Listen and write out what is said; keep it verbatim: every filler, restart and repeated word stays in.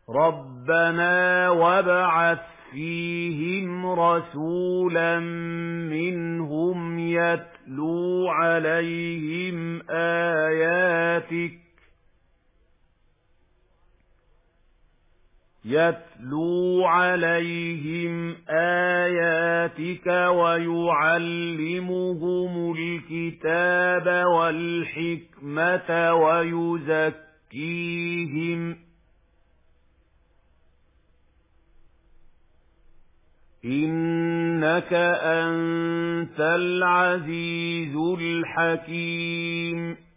رَبَّنَا وَابْعَثْ فِيهِمْ رَسُولًا مِّنْهُمْ يَتْلُو عَلَيْهِمْ آيَاتِكَ يَتْلُو عَلَيْهِمْ آيَاتِكَ وَيُعَلِّمُهُمُ الْكِتَابَ وَالْحِكْمَةَ وَيُزَكِّيهِمْ إِنَّكَ أَنتَ الْعَزِيزُ الْحَكِيمُ